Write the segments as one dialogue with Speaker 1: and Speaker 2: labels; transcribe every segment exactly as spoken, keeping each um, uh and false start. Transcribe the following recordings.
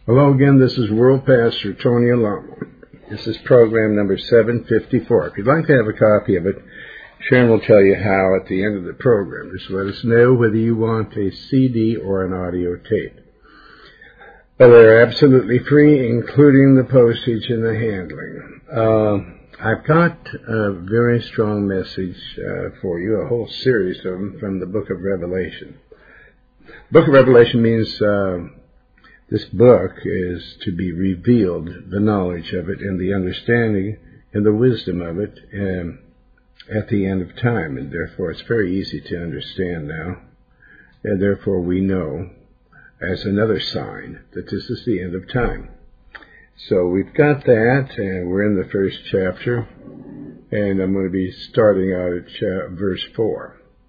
Speaker 1: Hello again, this is World Pastor Tony Alamo. This is program number seven fifty-four. If you'd like to have a copy of it, Sharon will tell you how at the end of the program. Just let us know whether you want a C D or an audio tape. But they're absolutely free, including the postage and the handling. Uh, I've got a very strong message uh, for you, a whole series of them from the Book of Revelation. Book of Revelation means... Uh, This book is to be revealed, the knowledge of it and the understanding and the wisdom of it um, at the end of time. And therefore it's very easy to understand now. And therefore we know as another sign that this is the end of time. So we've got that, and we're in the first chapter. And I'm going to be starting out at cha- verse four.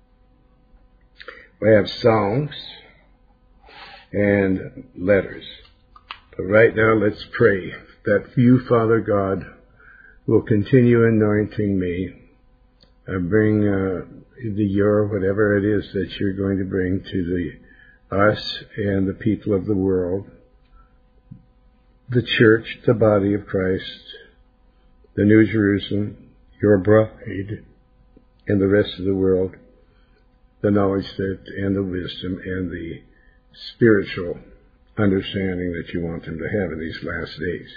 Speaker 1: We have songs and letters. But right now, let's pray that you, Father God, will continue anointing me and bring uh, the your whatever it is that you're going to bring to the us and the people of the world, the church, the body of Christ, the New Jerusalem, your bride, and the rest of the world, the knowledge that and the wisdom and the spiritual understanding that you want them to have in these last days.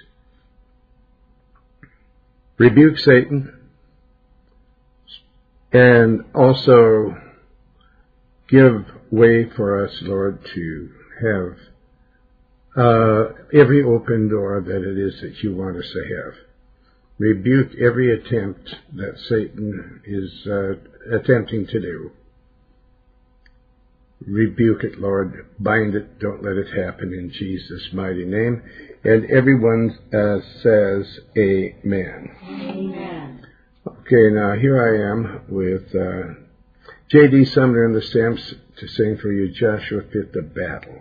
Speaker 1: Rebuke Satan, and also give way for us, Lord, to have uh, every open door that it is that you want us to have. Rebuke every attempt that Satan is uh, attempting to do. Rebuke it, Lord. Bind it. Don't let it happen in Jesus' mighty name. And everyone uh, says amen.
Speaker 2: Amen.
Speaker 1: Okay, now here I am with uh, J D Sumner and the Stamps to sing for you Joshua Fit the Battle.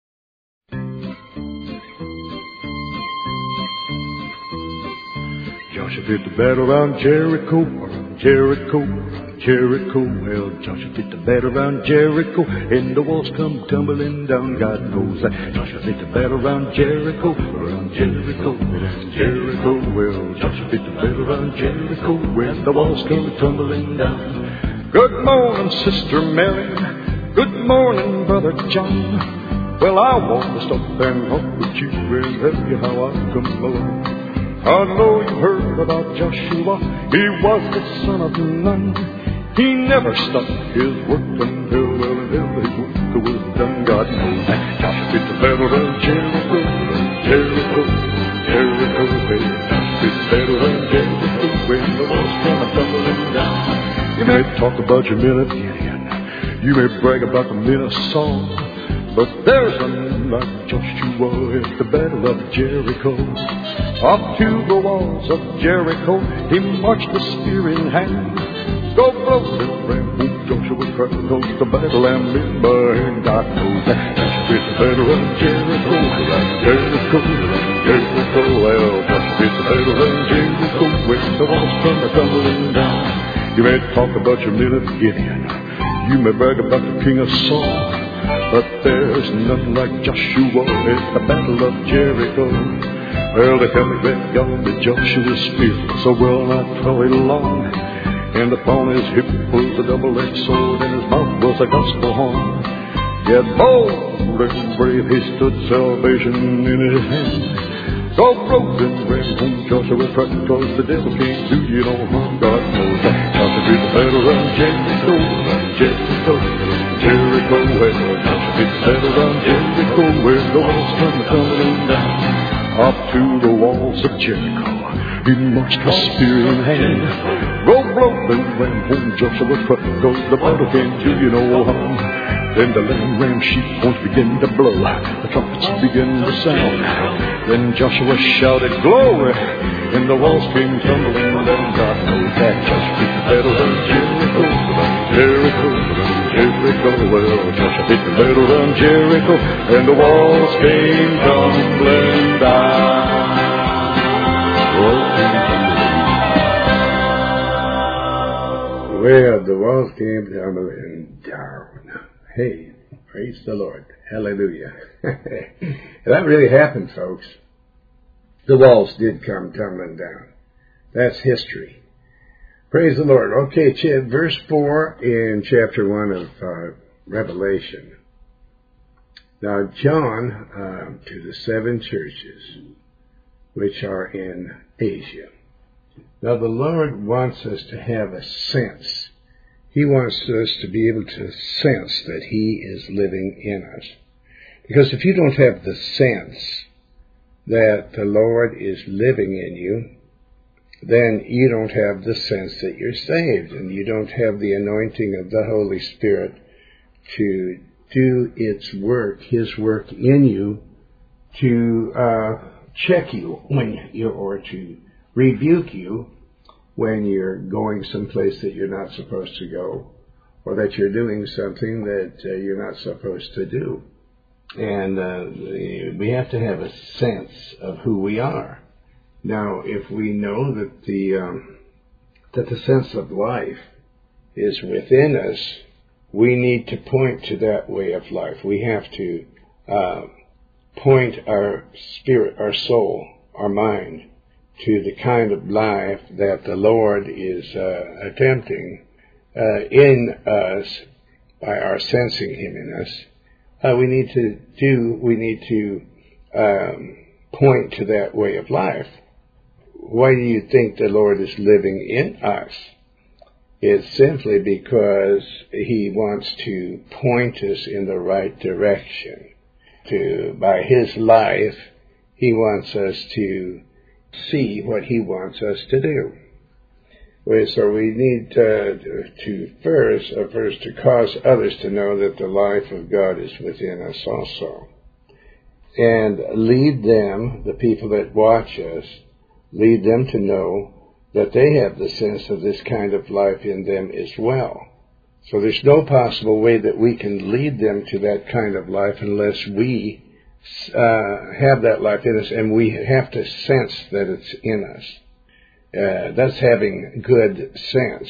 Speaker 3: Joshua fit the battle around Jericho, around Jericho, around Jericho. Well, Joshua fit the battle around Jericho, and the walls come tumbling down. God knows that. Joshua fit the battle around Jericho, around Jericho, around Jericho. Well, Joshua fit the battle around Jericho, when the walls come tumbling down. Good morning, Sister Mary. Good morning, Brother John. Well, I want to stop and talk with you and tell you how I come along. I know you heard about Joshua. He was the son of Nun. He never stopped his work until, well, until his work was done. God knows that. Joshua fit the battle around Jericho, Jericho, Jericho. Hey, Joshua fit the battle around Jericho, when the walls come tumbling down. You may talk about your men of Gideon. You may brag about the men of Saul. But there's none like Joshua at the battle of Jericho. Up to the walls of Jericho, he marched the spear in hand. Go blow the ram, oh Joshua cried, cause the battle am in my hand. God knows that Joshua fit the battle of Jericho, around Jericho, around Jericho. Well, Joshua fit the battle of Jericho, when the walls come tumbling down. You may talk about your men of Gideon. You may brag about the king of Saul. But there's none like Joshua at the battle of Jericho. Well, they tell me that yonder Joshua's spear so well not very long, and upon his hip was a double-edged sword, and his mouth was a gospel horn. Yet bold and brave he stood, salvation in his hand. Go broke and ran home Joshua tried, cause the devil can't do you no harm. God knows that. Joshua fit the battle around Jericho, around Jericho, Jericho. Well, Joshua fit the battle around Jericho, where the walls come tumbling down. Up to the walls of Jericho, he marched with spear in hand. Go broke and ran home Joshua tried, cause the battle can't do you no harm. Then the lamb ram sheep horns began to blow, the trumpets began to sound. Then Joshua shouted glory, and the walls came tumbling down. God knows that Joshua fit the battle around Jericho, around Jericho, around Jericho. Well, Joshua fit the battle around Jericho, and the walls came tumbling down.
Speaker 1: Well, the walls came tumbling down. Hey, Praise the Lord. Hallelujah. That really happened, folks. The walls did come tumbling down. That's history. Praise the Lord. Okay, verse four in chapter one of uh, Revelation. Now, John, uh, to the seven churches which are in Asia. Now, the Lord wants us to have a sense. He wants us to be able to sense that He is living in us. Because if you don't have the sense that the Lord is living in you, then you don't have the sense that you're saved, and you don't have the anointing of the Holy Spirit to do its work, His work in you, to uh, check you when you, or to rebuke you when you're going someplace that you're not supposed to go, or that you're doing something that uh, you're not supposed to do. And uh, we have to have a sense of who we are. Now, if we know that the um, that the sense of life is within us, we need to point to that way of life. We have to uh, point our spirit, our soul, our mind to the kind of life that the Lord is uh, attempting uh, in us by our sensing Him in us. Uh, we need to do. We need to um, point to that way of life. Why do you think the Lord is living in us? It's simply because He wants to point us in the right direction. To, by His life, He wants us to see what He wants us to do. So we need uh, to first, uh, first to cause others to know that the life of God is within us also. And lead them, the people that watch us, lead them to know that they have the sense of this kind of life in them as well. So there's no possible way that we can lead them to that kind of life unless we uh, have that life in us, and we have to sense that it's in us. Uh, that's having good sense.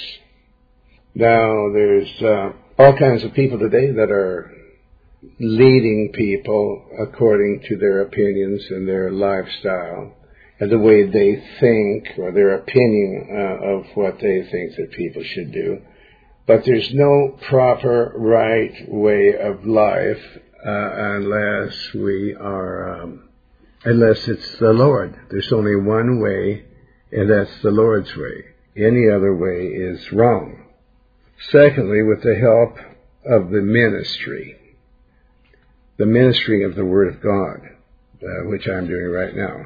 Speaker 1: Now, there's uh, all kinds of people today that are leading people according to their opinions and their lifestyle, and the way they think, or their opinion uh, of what they think that people should do. But there's no proper right way of life uh, unless we are, um, unless it's the Lord. There's only one way, and that's the Lord's way. Any other way is wrong. Secondly, with the help of the ministry, the ministry of the Word of God, uh, which I'm doing right now.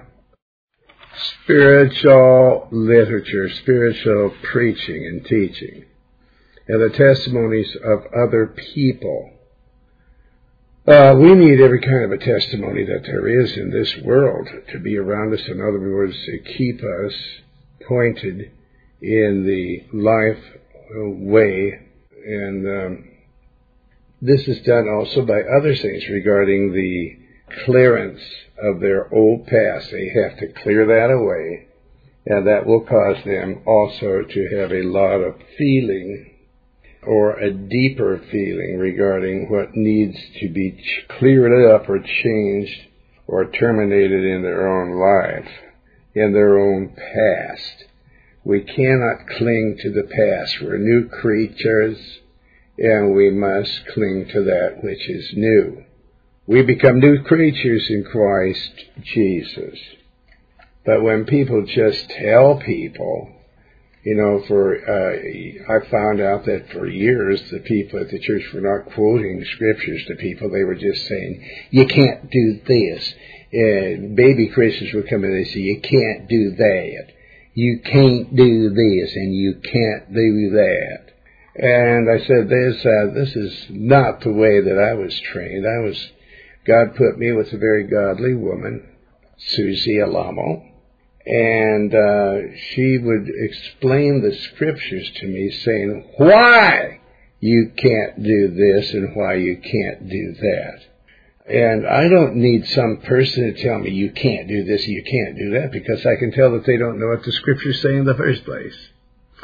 Speaker 1: Spiritual literature, spiritual preaching and teaching, and the testimonies of other people. Uh, we need every kind of a testimony that there is in this world to be around us. In other words, to keep us pointed in the life way. And um, this is done also by other things regarding the clearance of their old past. They have to clear that away, and that will cause them also to have a lot of feeling, or a deeper feeling regarding what needs to be ch- cleared up or changed or terminated in their own life, in their own past. We cannot cling to the past. We're new creatures, and we must cling to that which is new. We become new creatures in Christ Jesus. But when people just tell people, you know, for uh, I found out that for years the people at the church were not quoting scriptures to people. They were just saying, you can't do this. And baby Christians would come in and they say, you can't do that. You can't do this, and you can't do that. And I said, this, uh, this is not the way that I was trained. I was God put me with a very godly woman, Susie Alamo, and uh, she would explain the scriptures to me, saying why you can't do this and why you can't do that. And I don't need some person to tell me you can't do this and you can't do that, because I can tell that they don't know what the scriptures say in the first place.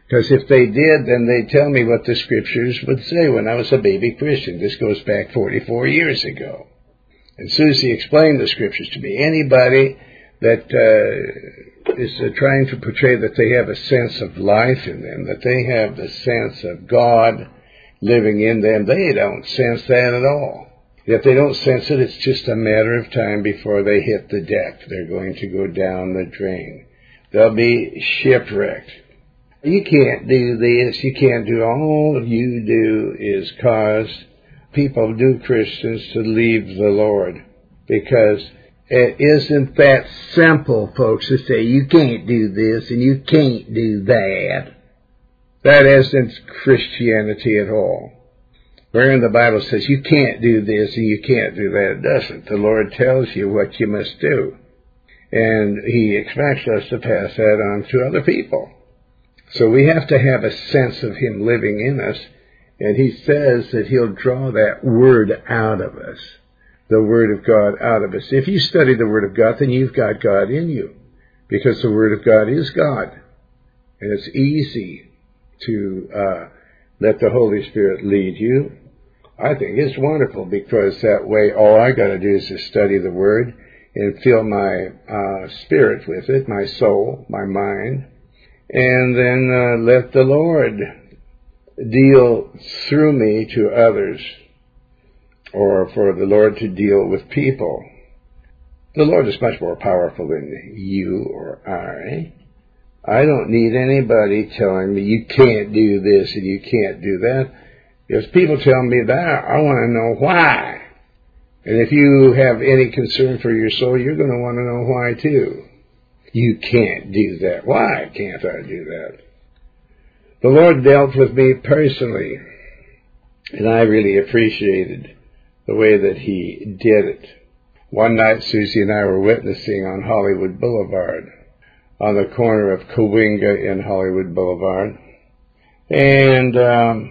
Speaker 1: Because if they did, then they'd tell me what the scriptures would say when I was a baby Christian. This goes back forty-four years ago. And Susie explained the scriptures to me. Anybody that uh, is uh, trying to portray that they have a sense of life in them, that they have the sense of God living in them, they don't sense that at all. If they don't sense it, it's just a matter of time before they hit the deck. They're going to go down the drain. They'll be shipwrecked. You can't do this. You can't do all you do is cause people, new Christians, to leave the Lord. Because it isn't that simple, folks, to say you can't do this and you can't do that. That isn't Christianity at all. Wherein the Bible says you can't do this and you can't do that. It doesn't. The Lord tells you what you must do. And He expects us to pass that on to other people. So we have to have a sense of Him living in us. And He says that He'll draw that Word out of us. The Word of God out of us. If you study the Word of God, then you've got God in you. Because the Word of God is God. And it's easy to uh, let the Holy Spirit lead you. I think it's wonderful because that way all I got to do is just study the Word and fill my uh, spirit with it, my soul, my mind, and then uh, let the Lord deal through me to others, or for the Lord to deal with people. The Lord is much more powerful than you or I. I don't need anybody telling me you can't do this and you can't do that. If people tell me that, I want to know why. And if you have any concern for your soul, you're going to want to know why too. You can't do that. Why can't I do that? The Lord dealt with me personally, and I really appreciated the way that He did it. One night, Susie and I were witnessing on Hollywood Boulevard, on the corner of Cahuenga and Hollywood Boulevard. And um,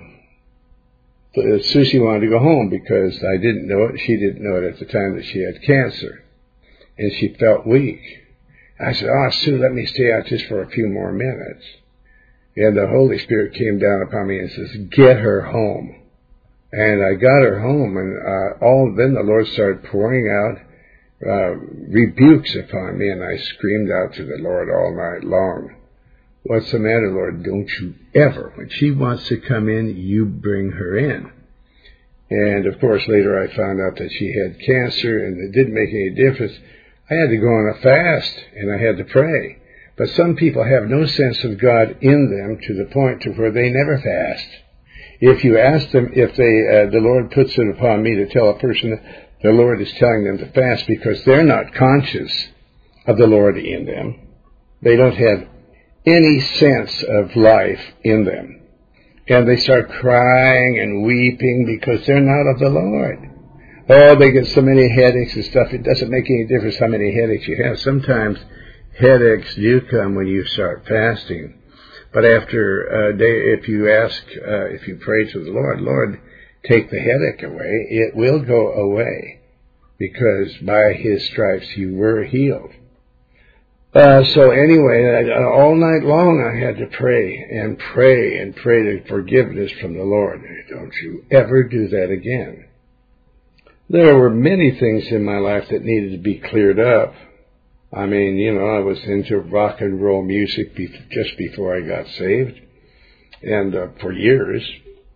Speaker 1: Susie wanted to go home because I didn't know it. She didn't know it at the time that she had cancer. And she felt weak. I said, oh, Sue, let me stay out just for a few more minutes. And the Holy Spirit came down upon me and says, get her home. And I got her home, and uh, all then the Lord started pouring out uh, rebukes upon me, and I screamed out to the Lord all night long. What's the matter, Lord? Don't you ever, when she wants to come in, you bring her in. And, of course, later I found out that she had cancer, and it didn't make any difference. I had to go on a fast, and I had to pray. But some people have no sense of God in them to the point to where they never fast. If you ask them if they, uh, the Lord puts it upon me to tell a person that the Lord is telling them to fast because they're not conscious of the Lord in them. They don't have any sense of life in them. And they start crying and weeping because they're not of the Lord. Oh, they get so many headaches and stuff. It doesn't make any difference how many headaches you have. Sometimes headaches do come when you start fasting. But after a day, if you ask, uh, if you pray to the Lord, Lord, take the headache away, it will go away. Because by His stripes you were healed. Uh, so anyway, I, all night long I had to pray and pray and pray to forgiveness from the Lord. Don't you ever do that again. There were many things in my life that needed to be cleared up. I mean, you know, I was into rock and roll music be- just before I got saved, and uh, for years.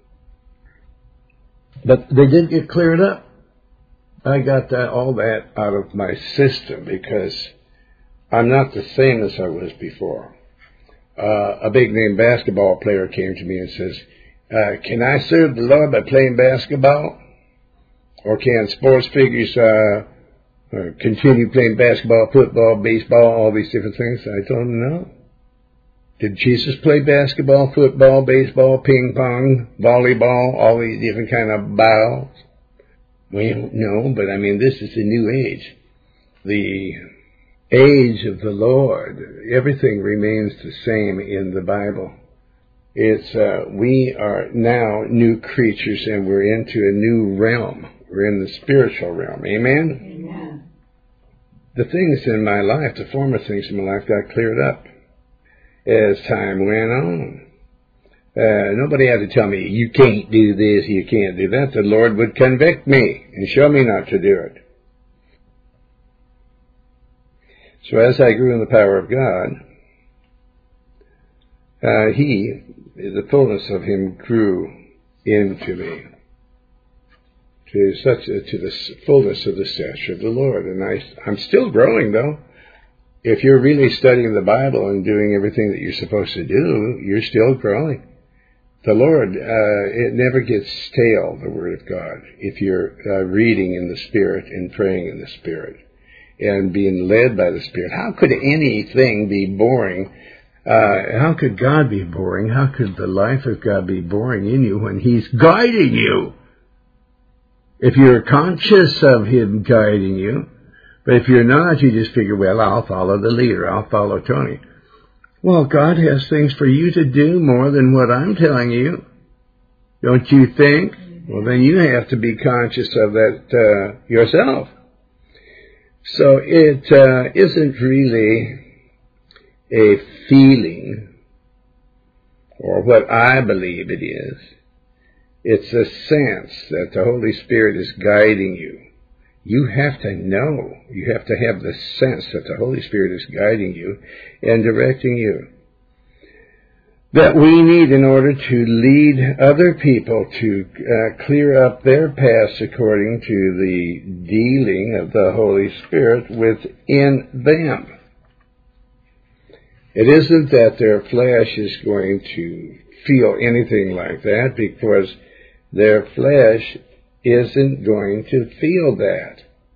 Speaker 1: But they didn't get cleared up. I got that, all that out of my system because I'm not the same as I was before. Uh, a big-name basketball player came to me and says, uh, can I serve the Lord by playing basketball? Or can sports figures uh, uh, continue playing basketball, football, baseball, all these different things? I told him no. Did Jesus play basketball, football, baseball, ping pong, volleyball, all these different kind of balls? Well, no, but I mean, this is the new age. The age of the Lord. Everything remains the same in the Bible. It's uh, we are now new creatures, and we're into a new realm. We're in the spiritual realm. Amen?
Speaker 2: Amen.
Speaker 1: The things in my life, the former things in my life got cleared up as time went on. Uh, nobody had to tell me, you can't do this, you can't do that. The Lord would convict me and show me not to do it. So as I grew in the power of God, uh, He, the fullness of Him, grew into me to such a, to the fullness of the stature of the Lord. And I, I'm still growing, though. If you're really studying the Bible and doing everything that you're supposed to do, you're still growing. The Lord, uh, it never gets stale, the Word of God, if you're uh, reading in the Spirit and praying in the Spirit and being led by the Spirit. How could anything be boring? Uh, how could God be boring? How could the life of God be boring in you when He's guiding you? If you're conscious of Him guiding you, but if you're not, you just figure, well, I'll follow the leader. I'll follow Tony. Well, God has things for you to do more than what I'm telling you. Don't you think? Well, then you have to be conscious of that uh, yourself. So it uh, isn't really a feeling or what I believe it is. It's a sense that the Holy Spirit is guiding you. You have to know, you have to have the sense that the Holy Spirit is guiding you and directing you. That we need in order to lead other people to uh, clear up their past according to the dealing of the Holy Spirit within them. It isn't that their flesh is going to feel anything like that, because their flesh isn't going to feel that.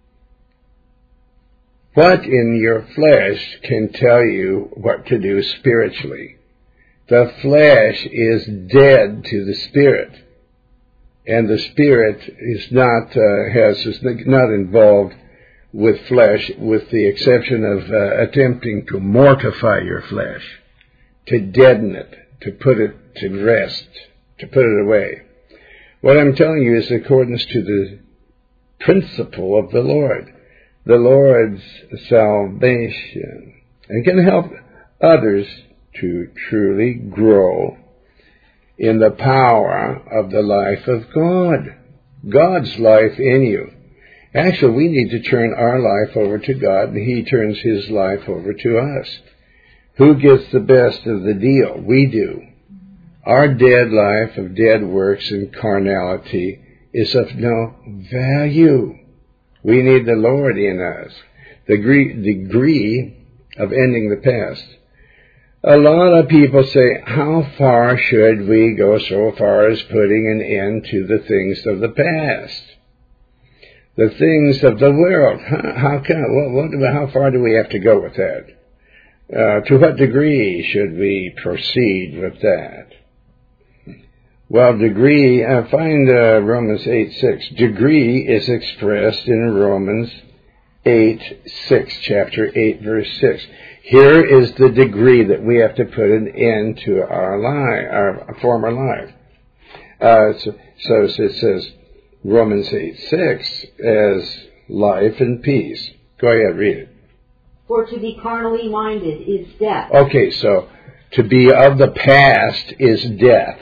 Speaker 1: What in your flesh can tell you what to do spiritually? The flesh is dead to the Spirit, and the Spirit is not uh, has is not involved with flesh, with the exception of uh, attempting to mortify your flesh, to deaden it, to put it to rest, to put it away. What I'm telling you is in accordance to the principle of the Lord, the Lord's salvation, and can help others to truly grow in the power of the life of God, God's life in you. Actually, we need to turn our life over to God, and He turns His life over to us. Who gets the best of the deal? We do. Our dead life of dead works and carnality is of no value. We need the Lord in us. The degree of ending the past. A lot of people say, how far should we go so far as putting an end to the things of the past? The things of the world. How, how can, what, what, how far do we have to go with that? Uh, to what degree should we proceed with that? Well, degree, uh, find uh, Romans eight six. Degree is expressed in Romans eight six, chapter eight, verse six. Here is the degree that we have to put an end to our life, our former life. Uh, so, so it says Romans eight six as life and peace. Go ahead, read it.
Speaker 2: For to be carnally minded is death.
Speaker 1: Okay, so to be of the past is death.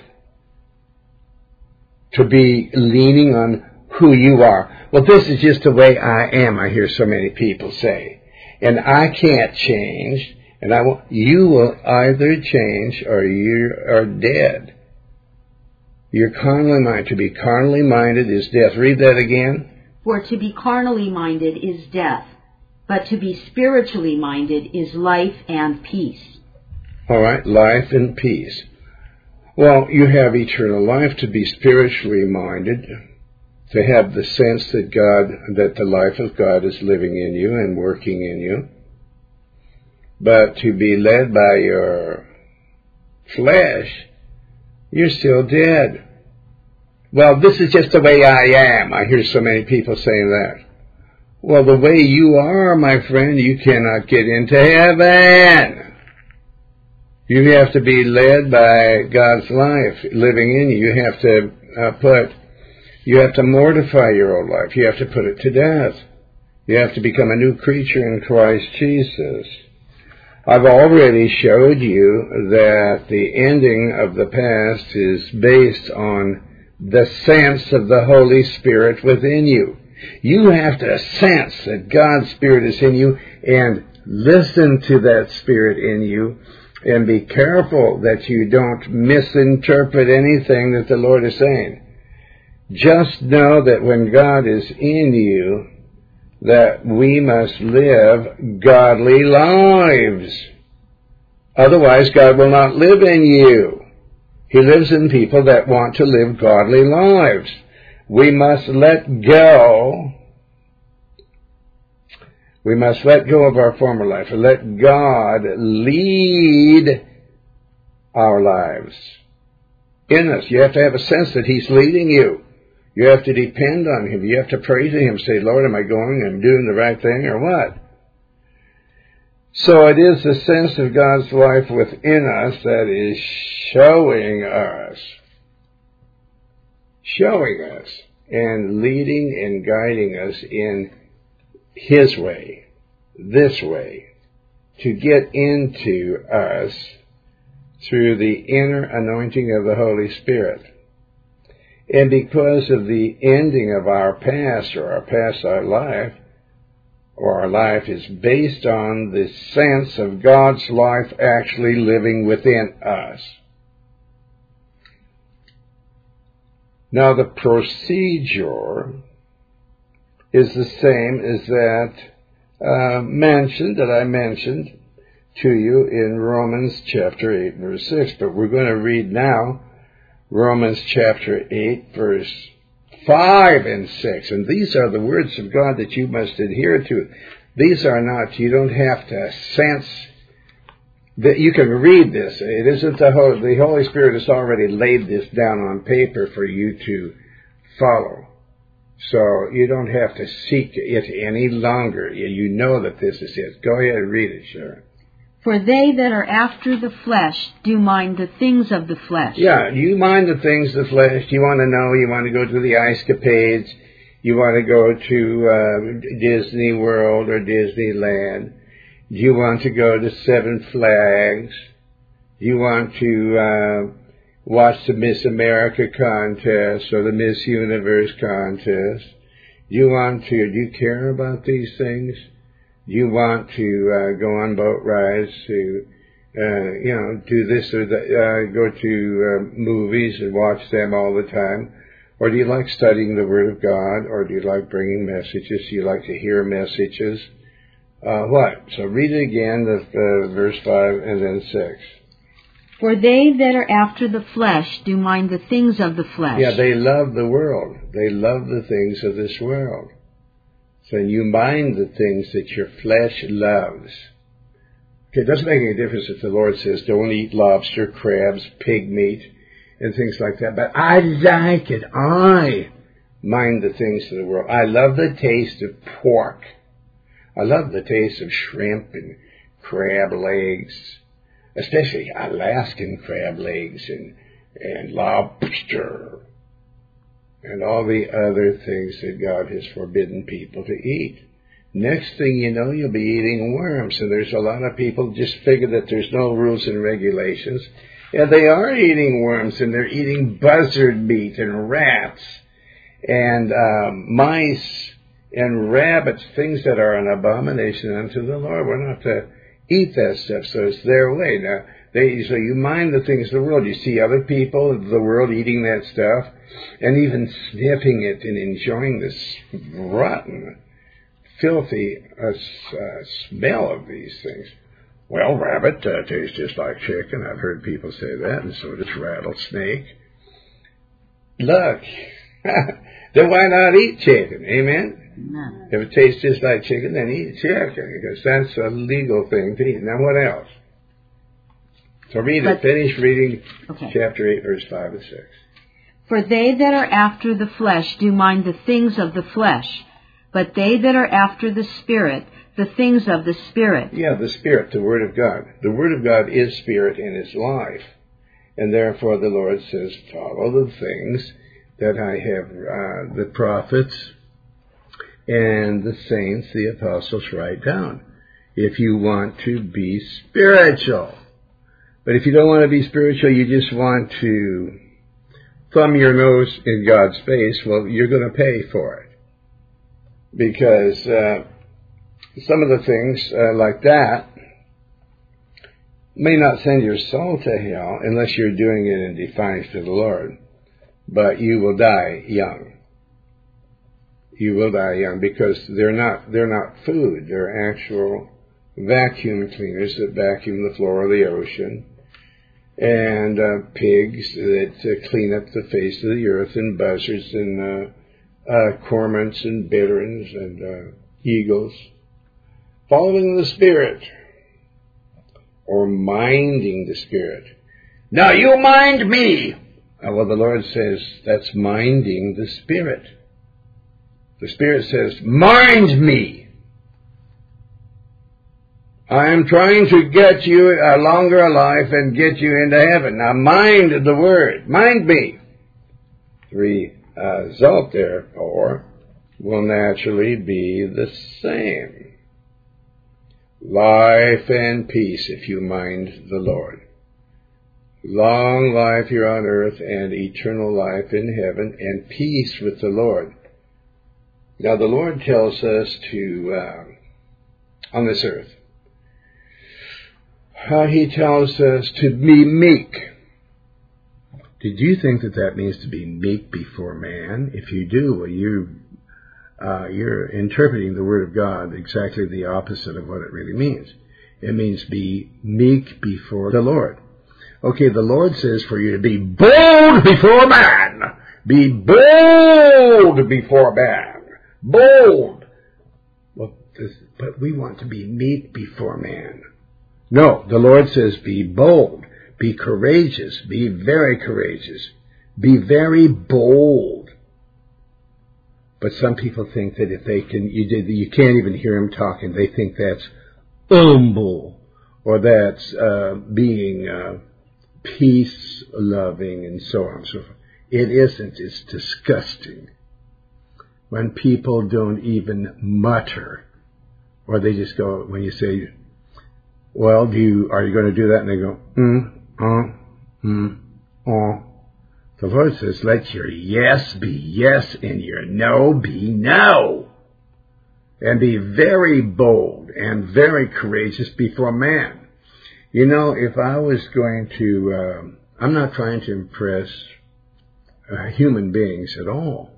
Speaker 1: To be leaning on who you are. Well, this is just the way I am, I hear so many people say. And I can't change. And I will, you will either change or you are dead. You're carnally minded. To be carnally minded is death. Read that again.
Speaker 2: For to be carnally minded is death, but to be spiritually minded is life and peace.
Speaker 1: All right, life and peace. Well, you have eternal life. To be spiritually minded, to have the sense that God, that the life of God is living in you and working in you. But to be led by your flesh, you're still dead. Well, this is just the way I am. I hear so many people saying that. Well, the way you are, my friend, you cannot get into heaven. You have to be led by God's life living in you. You have to uh, put, you have to mortify your old life. You have to put it to death. You have to become a new creature in Christ Jesus. I've already showed you that the ending of the past is based on the sense of the Holy Spirit within you. You have to sense that God's Spirit is in you and listen to that Spirit in you, and be careful that you don't misinterpret anything that the Lord is saying. Just know that when God is in you, that we must live godly lives. Otherwise, God will not live in you. He lives in people that want to live godly lives. We must let go. We must let go of our former life and let God lead our lives in us. You have to have a sense that He's leading you. You have to depend on Him. You have to pray to Him. Say, Lord, am I going and doing the right thing or what? So it is the sense of God's life within us that is showing us, showing us, and leading and guiding us in His way, this way, to get into us through the inner anointing of the Holy Spirit. And because of the ending of our past, or our past, our life, or our life is based on the sense of God's life actually living within us. Now the procedure is the same as that uh, mentioned, that I mentioned to you in Romans chapter eight, verse six. But we're going to read now Romans chapter eight, verse five and six. And these are the words of God that you must adhere to. These are not, you don't have to sense that you can read this. It isn't the Holy, the Holy Spirit has already laid this down on paper for you to follow. So you don't have to seek it any longer. You know that this is it. Go ahead and read it, Sharon.
Speaker 2: For they that are after the flesh do mind the things of the flesh.
Speaker 1: Yeah, you mind the things of the flesh. You want to know, you want to go to the ice-capades. You want to go to uh, Disney World or Disneyland. You want to go to Seven Flags. You want to uh, watch the Miss America contest or the Miss Universe contest. You want to, do you care about these things? You want to uh, go on boat rides, to, uh, you know, do this or that, uh, go to uh, movies and watch them all the time? Or do you like studying the Word of God? Or do you like bringing messages? Do you like to hear messages? Uh, what? So read it again, the, uh, verse five and then six.
Speaker 2: For they that are after the flesh do mind the things of the flesh.
Speaker 1: Yeah, they love the world. They love the things of this world. So you mind the things that your flesh loves. Okay, it doesn't make any difference if the Lord says don't eat lobster, crabs, pig meat, and things like that. But I like it. I mind the things of the world. I love the taste of pork. I love the taste of shrimp and crab legs, especially Alaskan crab legs and, and lobster. And all the other things that God has forbidden people to eat. Next thing you know, you'll be eating worms. And there's a lot of people just figure that there's no rules and regulations. Yeah, they are eating worms, and they're eating buzzard meat and rats and um, mice and rabbits, things that are an abomination unto the Lord. We're not to eat that stuff, so it's their way. Now, they, so you mind the things of the world. You see other people of the world eating that stuff and even sniffing it and enjoying this rotten, filthy uh, uh, smell of these things. Well, rabbit uh, tastes just like chicken. I've heard people say that, and so does rattlesnake. Look, then why not eat chicken? Amen?
Speaker 2: No.
Speaker 1: If it tastes just like chicken, then eat chicken, because that's a legal thing to eat. Now, what else? So read
Speaker 2: but,
Speaker 1: it. Finish reading
Speaker 2: okay.
Speaker 1: chapter eight, verse five and six.
Speaker 2: For they that are after the flesh do mind the things of the flesh, but they that are after the Spirit, the things of the Spirit.
Speaker 1: Yeah, the Spirit, the Word of God. The Word of God is Spirit and is life. And therefore the Lord says, follow the things that I have, uh, the prophets and the saints, the apostles, write down. if you want to be spiritual. But if you don't want to be spiritual, you just want to thumb your nose in God's face, well, you're going to pay for it. Because uh, some of the things uh, like that may not send your soul to hell unless you're doing it in defiance to the Lord. But you will die young. You will die young because they're not they're not food. They're actual vacuum cleaners that vacuum the floor of the ocean, and uh, pigs that uh, clean up the face of the earth, and buzzards and uh, uh, cormorants and bitterns and uh, eagles. Following the Spirit or minding the Spirit. Now you mind me. Uh, well, the Lord says that's minding the Spirit. The Spirit says, mind me. I am trying to get you a longer life and get you into heaven. Now mind the Word. Mind me. The result, therefore, will naturally be the same. Life and peace if you mind the Lord. Long life here on earth and eternal life in heaven and peace with the Lord. Now the Lord tells us to, uh, on this earth, uh, He tells us to be meek. Did you think that that means to be meek before man? If you do, well, you, uh, you're interpreting the Word of God exactly the opposite of what it really means. It means be meek before the Lord. Okay, the Lord says for you to be bold before man. Be bold before man. Bold. Well, this, but we want to be meek before man. No, the Lord says be bold. Be courageous. Be very courageous. Be very bold. But some people think that if they can, you did, you can't even hear them talking. They think that's humble, or that's uh, being uh, peace-loving, and so on and so forth. It isn't. It's disgusting when people don't even mutter, or they just go, when you say, well, do you, are you going to do that? And they go, mm, uh, mm, uh. The Lord says, let your yes be yes and your no be no. And be very bold and very courageous before man. You know, if I was going to, um, I'm not trying to impress uh, human beings at all.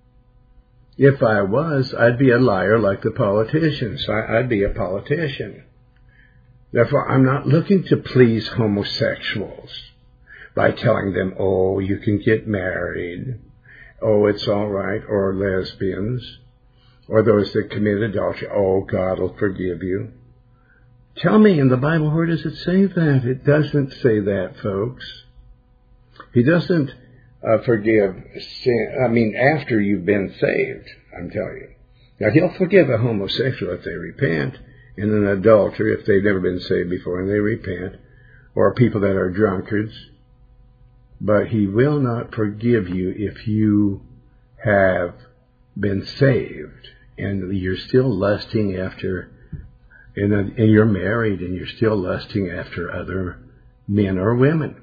Speaker 1: If I was, I'd be a liar like the politicians. I, I'd be a politician. Therefore, I'm not looking to please homosexuals by telling them, oh, you can get married, oh, it's all right, or lesbians, or those that commit adultery, oh, God will forgive you. Tell me in the Bible, where does it say that? It doesn't say that, folks. He doesn't uh, forgive sin, I mean, after you've been saved, I'm telling you. Now, He'll forgive a homosexual if they repent, and an adulterer if they've never been saved before and they repent, or people that are drunkards. But He will not forgive you if you have been saved and you're still lusting after, and, and you're married and you're still lusting after other men or women.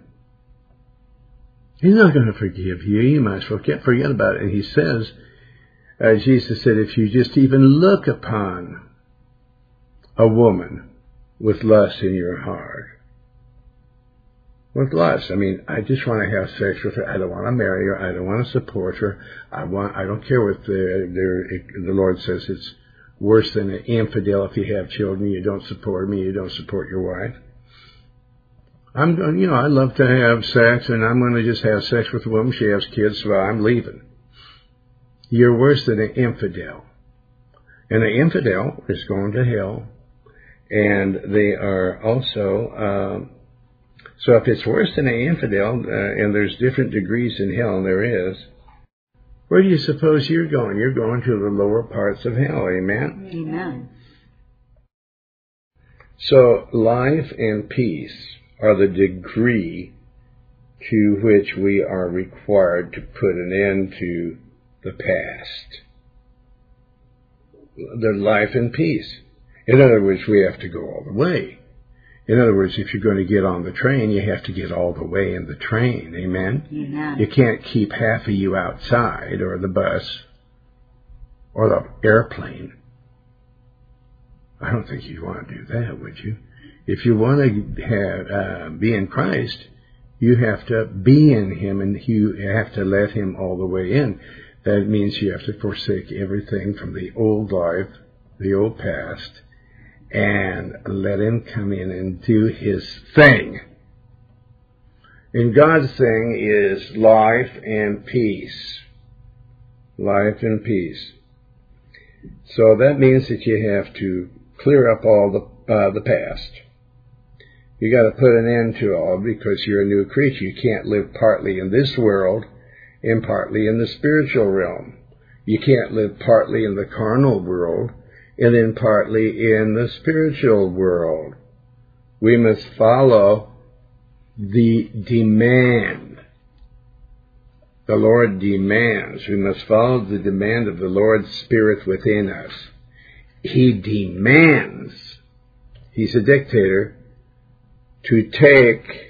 Speaker 1: He's not going to forgive you. You might as well forget about it. And He says, uh, Jesus said, if you just even look upon a woman with lust in your heart, with lust. I mean, I just want to have sex with her. I don't want to marry her. I don't want to support her. I want. I don't care what the, the, the Lord says. It's worse than an infidel if you have children. You don't support me. You don't support your wife. I'm going, you know, I love to have sex, and I'm going to just have sex with a woman. She has kids, so I'm leaving. You're worse than an infidel. And an infidel is going to hell. And they are also... Um, So if it's worse than an infidel, uh, and there's different degrees in hell, and there is, where do you suppose you're going? You're going to the lower parts of hell, amen?
Speaker 2: Amen.
Speaker 1: So life and peace are the degree to which we are required to put an end to the past. The life and peace. In other words, we have to go all the way. In other words, if you're going to get on the train, you have to get all the way in the train. Amen?
Speaker 2: Amen.
Speaker 1: You can't keep half of you outside, or the bus, or the airplane. I don't think you'd want to do that, would you? If you want to have, uh, be in Christ, you have to be in Him, and you have to let Him all the way in. That means you have to forsake everything from the old life, the old past, and let Him come in and do His thing. And God's thing is life and peace. Life and peace. So that means that you have to clear up all the uh, the past. You got to put an end to all, because you're a new creature. You can't live partly in this world and partly in the spiritual realm. You can't live partly in the carnal world and then partly in the spiritual world. We must follow the demand. The Lord demands. We must follow the demand of the Lord's Spirit within us. He demands. He's a dictator. To take,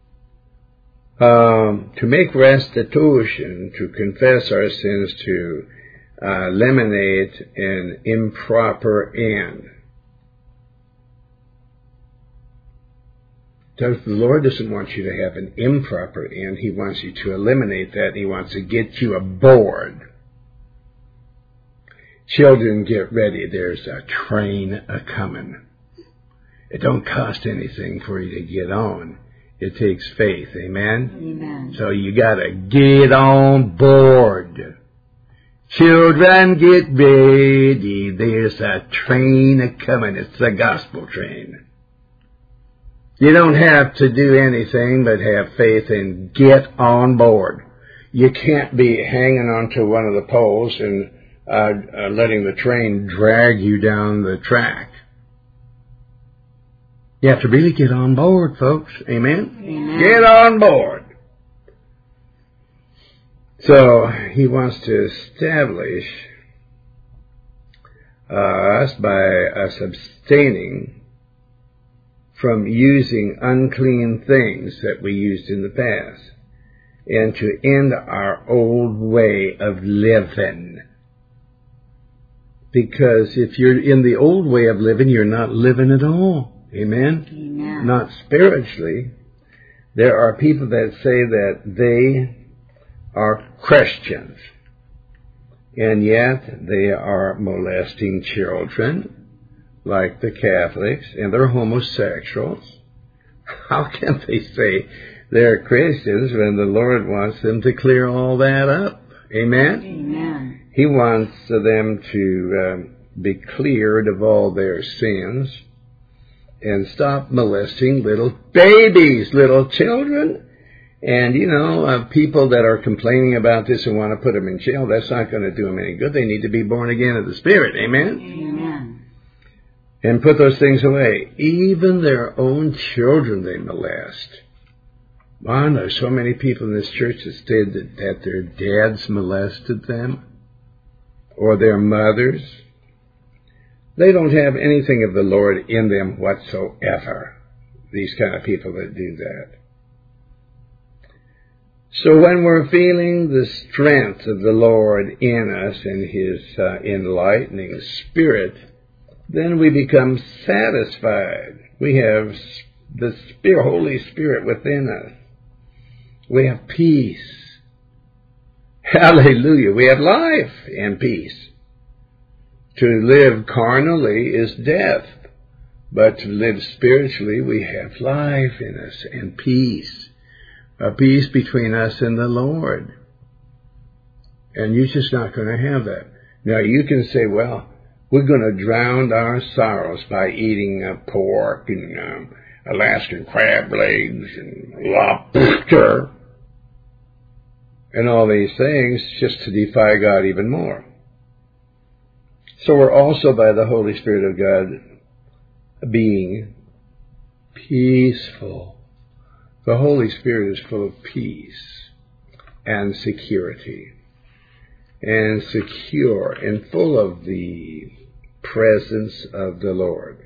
Speaker 1: um, to make restitution, to confess our sins, to uh, eliminate an improper end. So the Lord doesn't want you to have an improper end. He wants you to eliminate that. He wants to get you aboard. Children, get ready. There's a train a-coming. It don't cost anything for you to get on. It takes faith. Amen?
Speaker 2: Amen.
Speaker 1: So you got to get on board. Children, get ready. There's a train a-coming. It's the gospel train. You don't have to do anything but have faith and get on board. You can't be hanging onto one of the poles and uh, uh, letting the train drag you down the track. You have to really get on board, folks. Amen?
Speaker 2: Amen.
Speaker 1: Get on board. So He wants to establish uh, us by us abstaining from using unclean things that we used in the past, and to end our old way of living. Because if you're in the old way of living, you're not living at all. Amen?
Speaker 2: Amen.
Speaker 1: Not spiritually. There are people that say that they are Christians, and yet they are molesting children, like the Catholics, and they're homosexuals. How can they say they're Christians when the Lord wants them to clear all that up? Amen?
Speaker 2: Amen.
Speaker 1: He wants them to um, be cleared of all their sins and stop molesting little babies, little children. And, you know, uh, people that are complaining about this and want to put them in jail, that's not going to do them any good. They need to be born again of the Spirit. Amen?
Speaker 2: Amen.
Speaker 1: And put those things away. Even their own children they molest. Wow, there's so many people in this church that said that, that their dads molested them, or their mothers. They don't have anything of the Lord in them whatsoever, these kind of people that do that. So when we're feeling the strength of the Lord in us and His uh, enlightening Spirit, then we become satisfied. We have the Spirit, Holy Spirit within us. We have peace. Hallelujah. We have life and peace. To live carnally is death, but to live spiritually, we have life in us and peace. A peace between us and the Lord. And you're just not going to have that. Now, you can say, well, we're going to drown our sorrows by eating uh, pork and um, Alaskan crab legs and lobster and all these things just to defy God even more. So we're also, by the Holy Spirit of God, being peaceful. The Holy Spirit is full of peace and security, and secure and full of the presence of the Lord.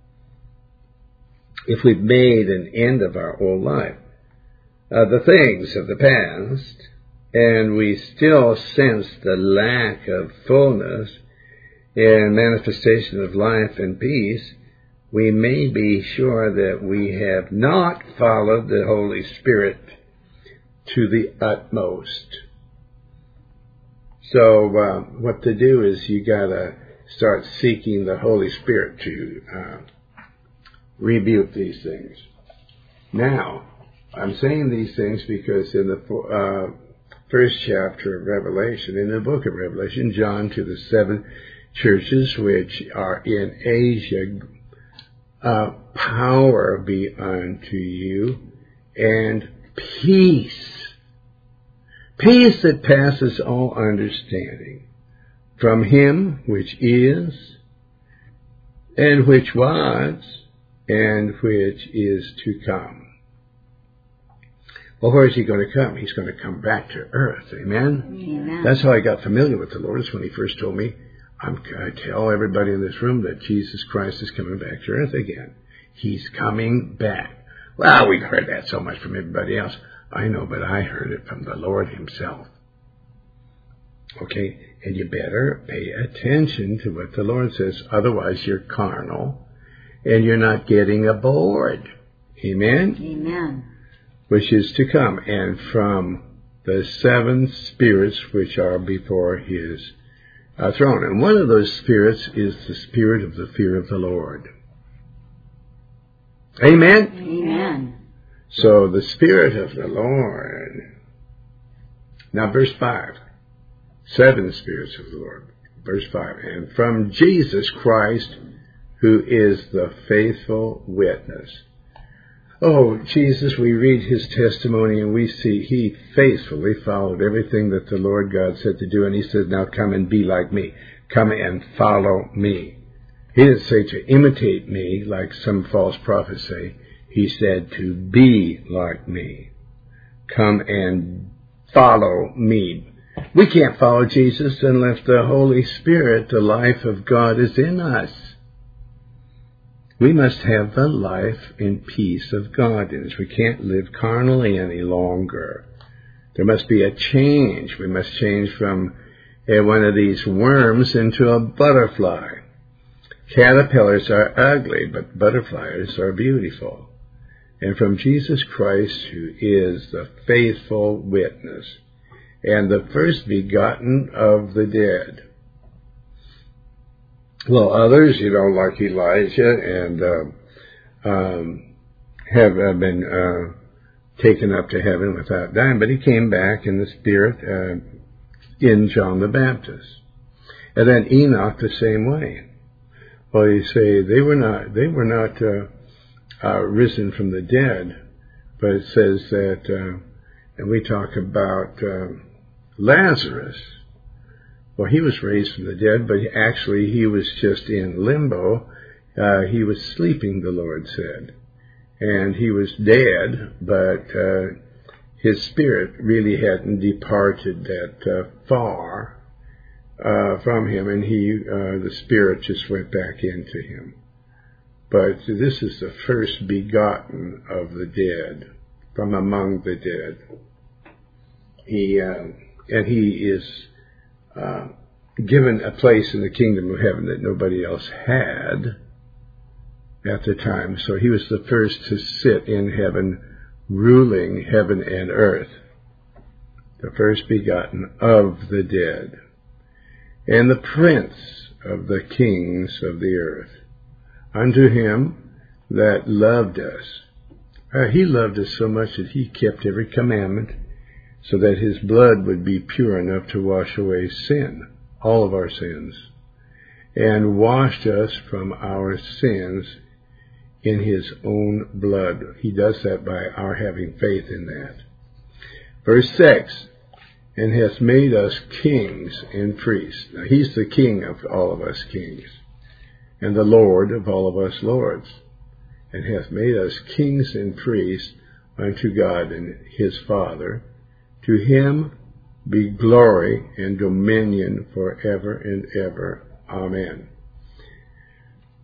Speaker 1: If we've made an end of our old life, uh, the things of the past, and we still sense the lack of fullness and manifestation of life and peace, we may be sure that we have not followed the Holy Spirit to the utmost. So uh, what to do is you got to start seeking the Holy Spirit to uh, rebuke these things. Now, I'm saying these things because in the uh, first chapter of Revelation, in the book of Revelation, John to the seven churches which are in Asia, uh, power be unto you and peace. Peace that passes all understanding from him which is and which was and which is to come. Well, where is he going to come? He's going to come back to earth. Amen?
Speaker 2: Amen.
Speaker 1: That's how I got familiar with the Lord, is when he first told me, I'm going to tell everybody in this room that Jesus Christ is coming back to earth again. He's coming back. Well, we've heard that so much from everybody else. I know, but I heard it from the Lord himself. Okay? And you better pay attention to what the Lord says. Otherwise, you're carnal and you're not getting aboard. Amen?
Speaker 2: Amen.
Speaker 1: Which is to come, and from the seven spirits which are before his uh, throne. And one of those spirits is the spirit of the fear of the Lord. Amen?
Speaker 2: Amen.
Speaker 1: So the Spirit of the Lord. Now verse five. Seven spirits of the Lord. Verse five. And from Jesus Christ, who is the faithful witness. Oh, Jesus, we read his testimony and we see he faithfully followed everything that the Lord God said to do. And he said, now come and be like me. Come and follow me. He didn't say to imitate me like some false prophets say. He said to be like me. Come and follow me. We can't follow Jesus unless the Holy Spirit, the life of God, is in us. We must have the life and peace of God in us. We can't live carnally any longer. There must be a change. We must change from uh, one of these worms into a butterfly. Caterpillars are ugly, but butterflies are beautiful. And from Jesus Christ, who is the faithful witness and the first begotten of the dead. Well, others, you know, like Elijah, and uh, um, have uh, been uh, taken up to heaven without dying, but he came back in the Spirit uh, in John the Baptist. And then Enoch the same way. Well, you say they were not, they were not uh, uh, risen from the dead, but it says that, uh, and we talk about uh, Lazarus. Well, he was raised from the dead, but actually he was just in limbo. Uh, he was sleeping, the Lord said. And he was dead, but uh, his spirit really hadn't departed that uh, far uh, from him, and he, uh, the spirit just went back into him. But this is the first begotten of the dead, from among the dead. He, uh, and he is uh, given a place in the kingdom of heaven that nobody else had at the time. So he was the first to sit in heaven, ruling heaven and earth, the first begotten of the dead, and the prince of the kings of the earth. Unto him that loved us. Uh, he loved us so much that he kept every commandment, so that his blood would be pure enough to wash away sin, all of our sins, and washed us from our sins in his own blood. He does that by our having faith in that. Verse six, and hath made us kings and priests. Now he's the king of all of us kings, and the Lord of all of us lords, and hath made us kings and priests unto God and his Father. To him be glory and dominion forever and ever. Amen.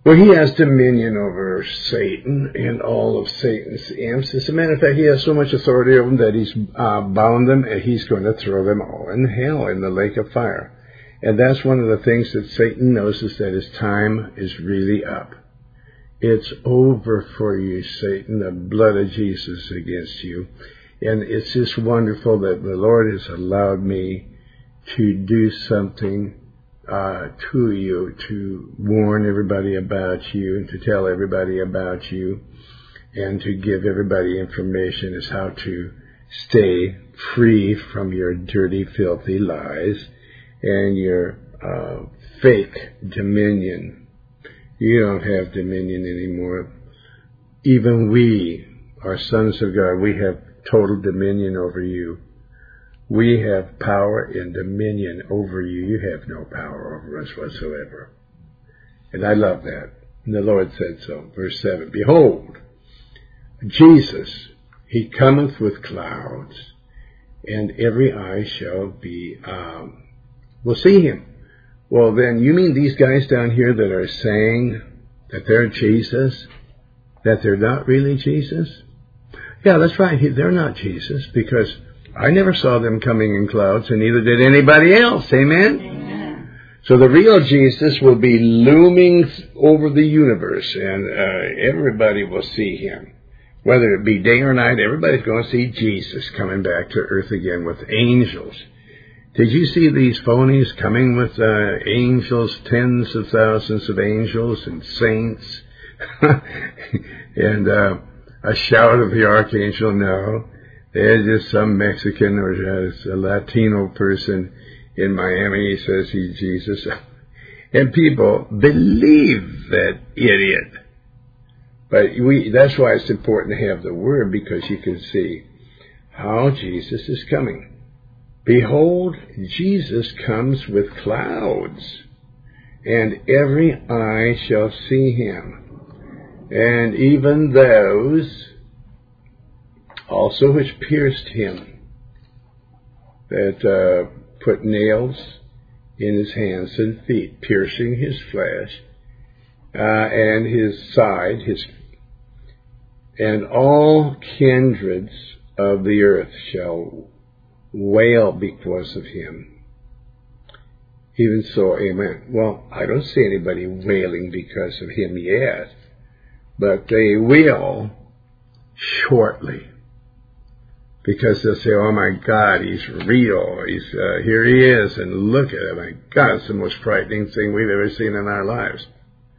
Speaker 1: Well, he has dominion over Satan and all of Satan's imps. As a matter of fact, he has so much authority over them that he's uh, bound them, and he's going to throw them all in hell, in the lake of fire. And that's one of the things that Satan knows, is that his time is really up. It's over for you, Satan, the blood of Jesus against you. And it's just wonderful that the Lord has allowed me to do something uh, to you, to warn everybody about you, and to tell everybody about you, and to give everybody information as how to stay free from your dirty, filthy lies and your uh, fake dominion. You don't have dominion anymore. Even we, our sons of God, we have total dominion over you. We have power and dominion over you. You have no power over us whatsoever. And I love that. And the Lord said so. Verse seven, behold, Jesus, he cometh with clouds, and every eye shall be, um, will see him. Well, then, you mean these guys down here that are saying that they're Jesus, that they're not really Jesus? Yeah, that's right. They're not Jesus, because I never saw them coming in clouds, and neither did anybody else. Amen? Amen. So the real Jesus will be looming over the universe, and uh, everybody will see him. Whether it be day or night, everybody's going to see Jesus coming back to earth again with angels. Did you see these phonies coming with uh, angels, tens of thousands of angels and saints? and uh, a shout of the archangel? No. They're just some Mexican or a Latino person in Miami. He says he's Jesus. And people believe that idiot. But we, that's why it's important to have the Word, because you can see how Jesus is coming. Behold, Jesus comes with clouds, and every eye shall see him, and even those also which pierced him, that uh, put nails in his hands and feet, piercing his flesh, uh, and his side, his, and all kindreds of the earth shall wail because of him. Even so, amen. Well, I don't see anybody wailing because of him yet, but they will shortly, because they'll say, oh my God, he's real. He's uh, here he is, and look at him. My God, it's the most frightening thing we've ever seen in our lives.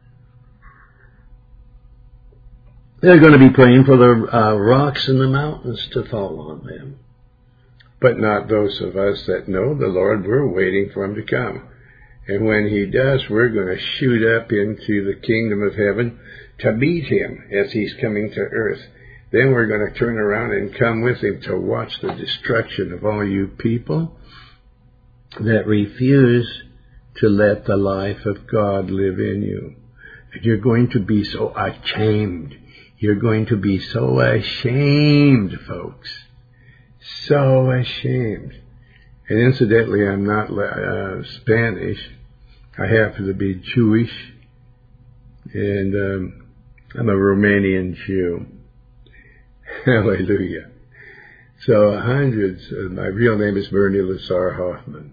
Speaker 1: They're going to be praying for the uh, rocks and the mountains to fall on them. But not those of us that know the Lord. We're waiting for him to come. And when he does, we're going to shoot up into the kingdom of heaven to meet him as he's coming to earth. Then we're going to turn around and come with him to watch the destruction of all you people that refuse to let the life of God live in you. And you're going to be so ashamed. You're going to be so ashamed, folks. So ashamed. And incidentally, I'm not uh, Spanish. I happen to be Jewish. And um, I'm a Romanian Jew. Hallelujah. So hundreds, uh, my real name is Bernie Lazar Hoffman.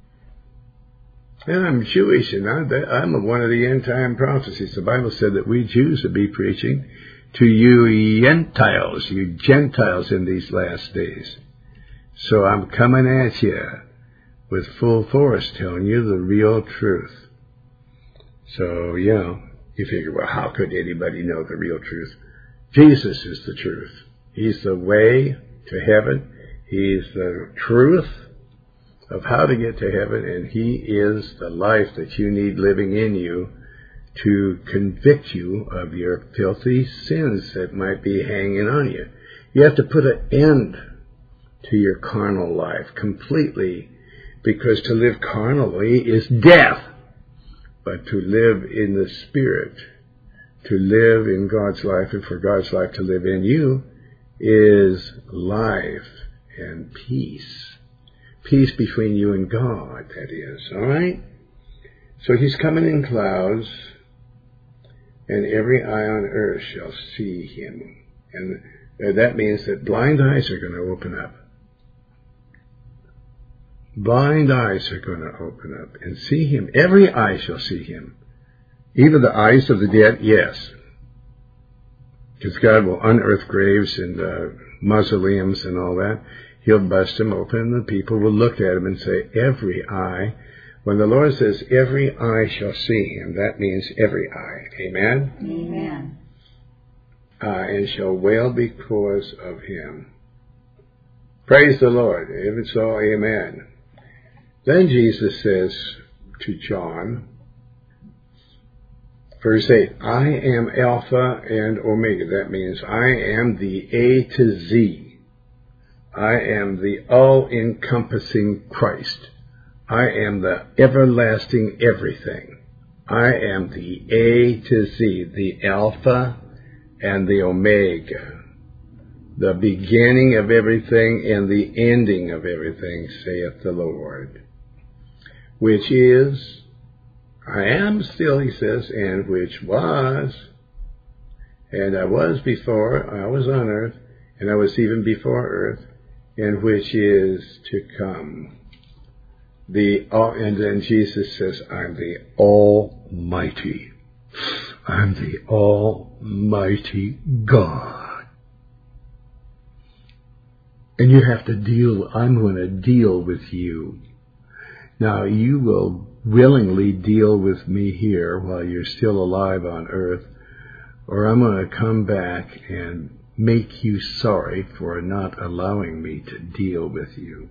Speaker 1: And I'm Jewish, and I'm, I'm one of the end-time prophecies. The Bible said that we Jews would be preaching to you Gentiles, you Gentiles in these last days. So I'm coming at you with full force, telling you the real truth. So, you know, you figure, well, how could anybody know the real truth? Jesus is the truth. He's the way to heaven. He's the truth of how to get to heaven, and he is the life that you need living in you to convict you of your filthy sins that might be hanging on you. You have to put an end to your carnal life completely, because to live carnally is death. But to live in the Spirit, to live in God's life, and for God's life to live in you, is life and peace. Peace between you and God, that is. All right? So he's coming in clouds, and every eye on earth shall see him. And that means that blind eyes are going to open up. Blind eyes are going to open up and see him. Every eye shall see him. Even the eyes of the dead, yes. Because God will unearth graves and uh, mausoleums and all that. He'll bust them open, and the people will look at him and say, every eye. When the Lord says, every eye shall see him, that means every eye. Amen?
Speaker 2: Amen.
Speaker 1: Uh, and shall wail because of him. Praise the Lord. If it's so, amen. Then Jesus says to John, verse eight, I am Alpha and Omega. That means I am the A to Z. I am the all-encompassing Christ. I am the everlasting everything. I am the A to Z, the Alpha and the Omega, the beginning of everything and the ending of everything, saith the Lord. Which is, I am still, he says, and which was, and I was before, I was on earth, and I was even before earth, and which is to come. The and then Jesus says, I'm the Almighty. I'm the Almighty God. And you have to deal, I'm going to deal with you. Now, you will willingly deal with me here while you're still alive on earth, or I'm going to come back and make you sorry for not allowing me to deal with you.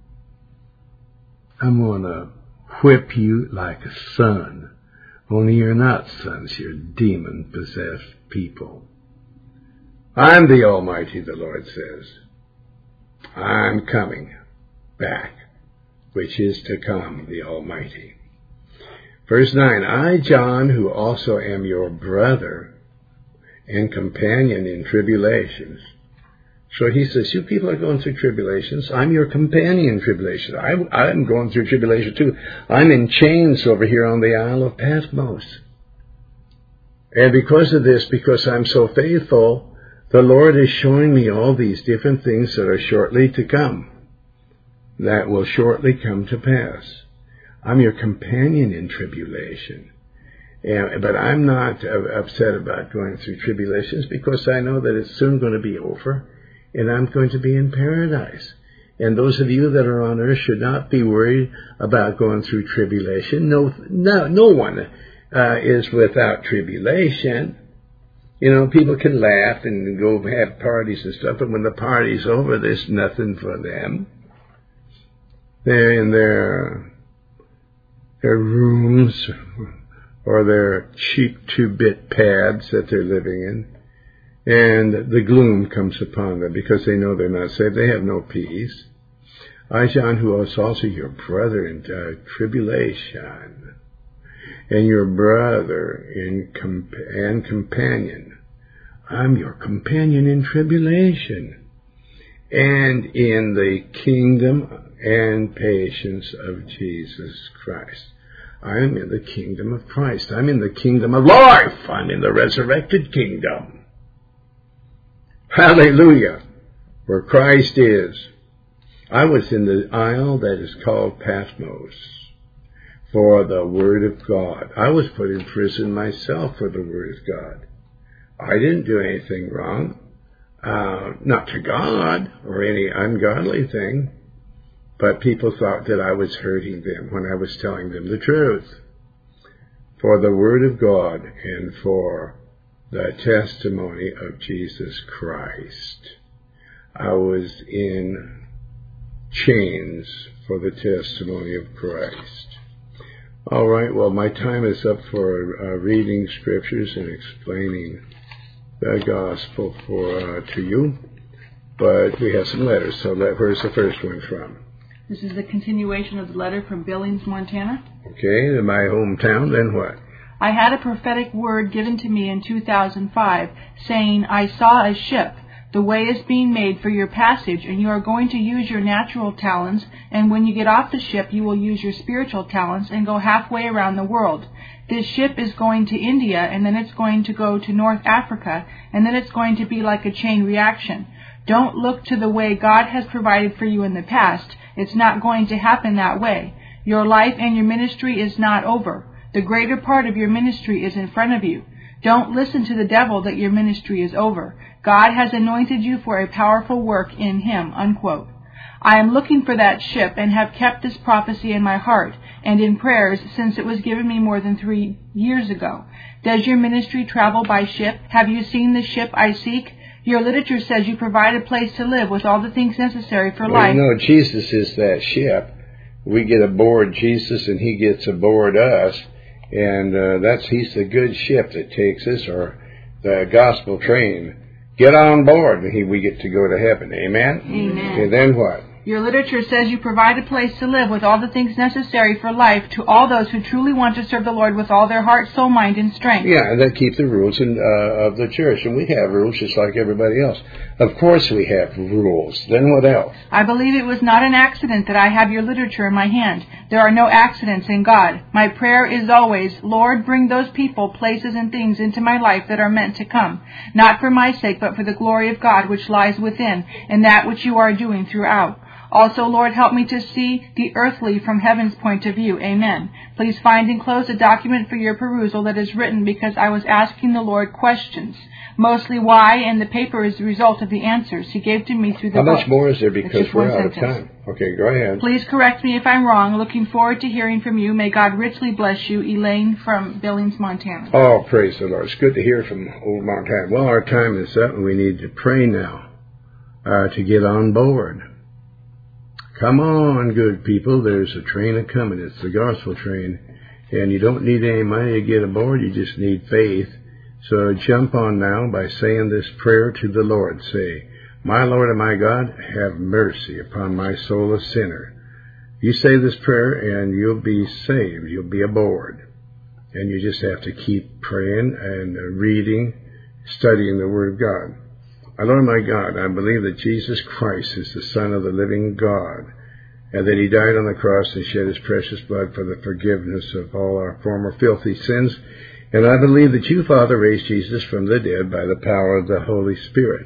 Speaker 1: I'm going to whip you like a son. Only you're not sons, you're demon-possessed people. I'm the Almighty, the Lord says. I'm coming back, which is to come, the Almighty. Verse nine, I, John, who also am your brother and companion in tribulations. So he says, you people are going through tribulations. I'm your companion in tribulation. I, I'm going through tribulation too. I'm in chains over here on the Isle of Patmos. And because of this, because I'm so faithful, the Lord is showing me all these different things that are shortly to come, that will shortly come to pass. I'm your companion in tribulation. And, but I'm not uh, upset about going through tribulations because I know that it's soon going to be over and I'm going to be in paradise. And those of you that are on earth should not be worried about going through tribulation. No, no, no one uh, is without tribulation. You know, people can laugh and go have parties and stuff, but when the party's over, there's nothing for them. They're in their, their rooms or their cheap two-bit pads that they're living in. And the gloom comes upon them because they know they're not saved. They have no peace. I, John, who is also your brother in uh, tribulation, and your brother in comp- and companion. I'm your companion in tribulation and in the kingdom and patience of Jesus Christ. I'm in the kingdom of Christ. I'm in the kingdom of life. I'm in the resurrected kingdom. Hallelujah, where Christ is. I was in the isle that is called Patmos for the Word of God. I was put in prison myself for the Word of God. I didn't do anything wrong, uh, not to God or any ungodly thing, but people thought that I was hurting them when I was telling them the truth. For the Word of God and for the testimony of Jesus Christ. I was in chains for the testimony of Christ. All right, well, my time is up for uh, reading scriptures and explaining the gospel for uh, to you. But we have some letters, so let, where's the first one from?
Speaker 4: This is a continuation of the letter from Billings, Montana.
Speaker 1: Okay, in my hometown, then what?
Speaker 4: I had a prophetic word given to me in two thousand five, saying, I saw a ship The way is being made for your passage, and you are going to use your natural talents, and when you get off the ship, you will use your spiritual talents and go halfway around the world. This ship is going to India, and then it's going to go to North Africa, and then it's going to be like a chain reaction. Don't look to the way God has provided for you in the past. It's not going to happen that way. Your life and your ministry is not over. The greater part of your ministry is in front of you. Don't listen to the devil that your ministry is over. God has anointed you for a powerful work in Him." Unquote. I am looking for that ship and have kept this prophecy in my heart and in prayers since it was given me more than three years ago. Does your ministry travel by ship? Have you seen the ship I seek? Your literature says you provide a place to live with all the things necessary for
Speaker 1: well,
Speaker 4: life.
Speaker 1: You know, Jesus is that ship. We get aboard Jesus and He gets aboard us. And uh, that's He's the good ship that takes us, or the gospel train. Get on board and he, we get to go to heaven. Amen?
Speaker 4: Amen.
Speaker 1: Okay, then what?
Speaker 4: Your literature says you provide a place to live with all the things necessary for life to all those who truly want to serve the Lord with all their heart, soul, mind, and strength.
Speaker 1: Yeah, and that keep the rules in, uh, of the church. And we have rules just like everybody else. Of course we have rules. Then what else?
Speaker 4: I believe it was not an accident that I have your literature in my hand. There are no accidents in God. My prayer is always, Lord, bring those people, places, and things into my life that are meant to come, not for my sake, but for the glory of God which lies within, and that which you are doing throughout. Also, Lord, help me to see the earthly from heaven's point of view. Amen. Please find enclosed a document for your perusal that is written because I was asking the Lord questions. Mostly why, and the paper is the result of the answers He gave to me through the
Speaker 1: How
Speaker 4: book.
Speaker 1: much more is there because we're out
Speaker 4: sentence.
Speaker 1: of time? Okay, go ahead.
Speaker 4: Please correct me if I'm wrong. Looking forward to hearing from you. May God richly bless you. Elaine from Billings, Montana.
Speaker 1: Oh, praise the Lord. It's good to hear from old Montana. Well, our time is up and we need to pray now uh, to get on board. Come on, good people. There's a train a-coming. It's the gospel train. And you don't need any money to get aboard. You just need faith. So jump on now by saying this prayer to the Lord. Say, "My Lord and my God, have mercy upon my soul, a sinner." You say this prayer and you'll be saved. You'll be aboard. And you just have to keep praying and reading, studying the Word of God. My Lord, my God, I believe that Jesus Christ is the Son of the living God, and that He died on the cross and shed His precious blood for the forgiveness of all our former filthy sins. And I believe that you, Father, raised Jesus from the dead by the power of the Holy Spirit.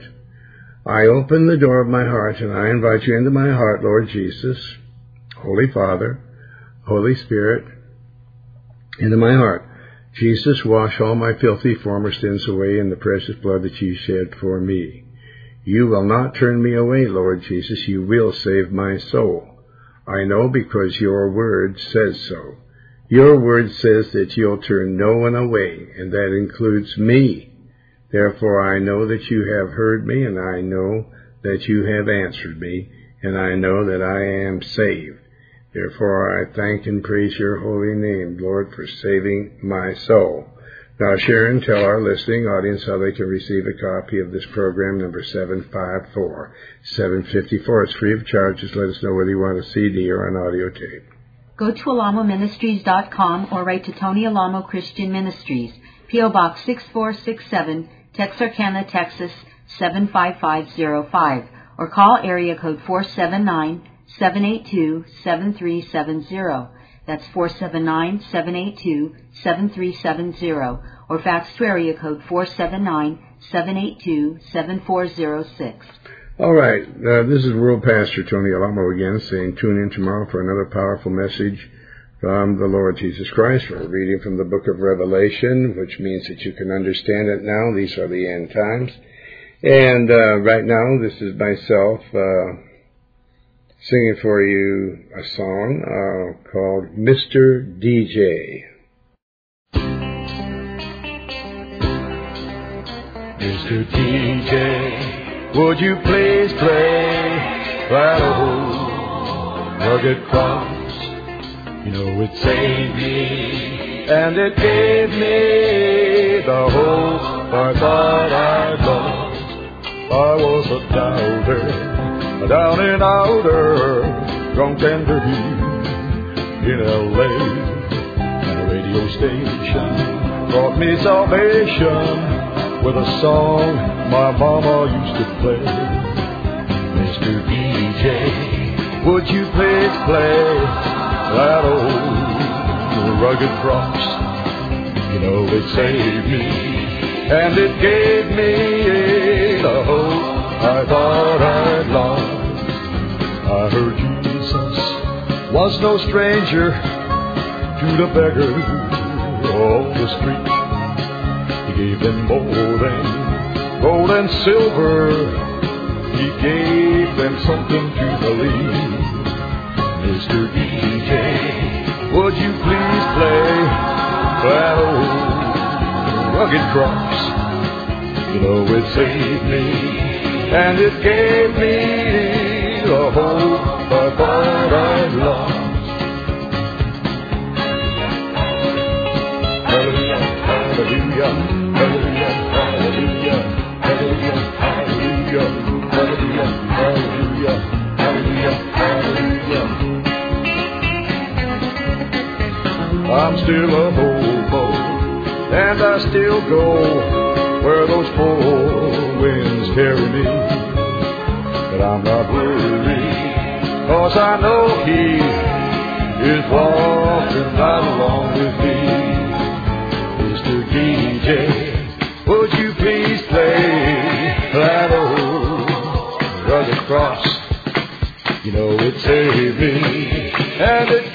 Speaker 1: I open the door of my heart, and I invite you into my heart, Lord Jesus, Holy Father, Holy Spirit, into my heart. Jesus, wash all my filthy former sins away in the precious blood that you shed for me. You will not turn me away, Lord Jesus. You will save my soul. I know because your word says so. Your word says that you'll turn no one away, and that includes me. Therefore, I know that you have heard me, and I know that you have answered me, and I know that I am saved. Therefore, I thank and praise your holy name, Lord, for saving my soul. Now, Sharon, tell our listening audience how they can receive a copy of this program, number seven five four, seven five four. It's free of charge. Just let us know whether you want a C D or an audio tape.
Speaker 2: Go to alamo ministries dot com or write to Tony Alamo Christian Ministries, P O Box six four six seven, Texarkana, Texas seven five five zero five, or call area code four seven nine, seven eight two, seven three seven zero. That's four seven nine, seven eight two, seven three seven zero, or fax to area code four seven nine, seven eight two, seven four zero six.
Speaker 1: All right, uh, this is World Pastor Tony Alamo again saying tune in tomorrow for another powerful message from the Lord Jesus Christ. We're reading from the book of Revelation, which means that you can understand it now. These are the end times. And uh, right now, this is myself uh, singing for you a song uh, called Mister D J.
Speaker 3: Mister D J, would you please play that old rugged cross? You know it saved me, and it gave me the hope I thought I'd lost. I was a doubter, down in outer drunk and dirty in L A, and a radio station brought me salvation with with a song my mama used to play. Mister D J, would you please play that old rugged cross? You know it saved me, and it gave me the hope I thought I'd lost. I heard Jesus was no stranger to the beggars of the street. He gave them more than gold and silver. He gave them something to believe. Mister D J, would you please play that old rugged cross? You know it saved me, and it gave me the hope I thought I'd lost. Hallelujah, hallelujah, hallelujah, hallelujah, hallelujah, hallelujah, hallelujah, hallelujah, hallelujah, hallelujah. I'm still a hobo, and I still go where those four winds carry me. But I'm not worried, 'cause I know He is walking right along with me. Mister D J, would you please play that old rugged cross? You know it saved me, and it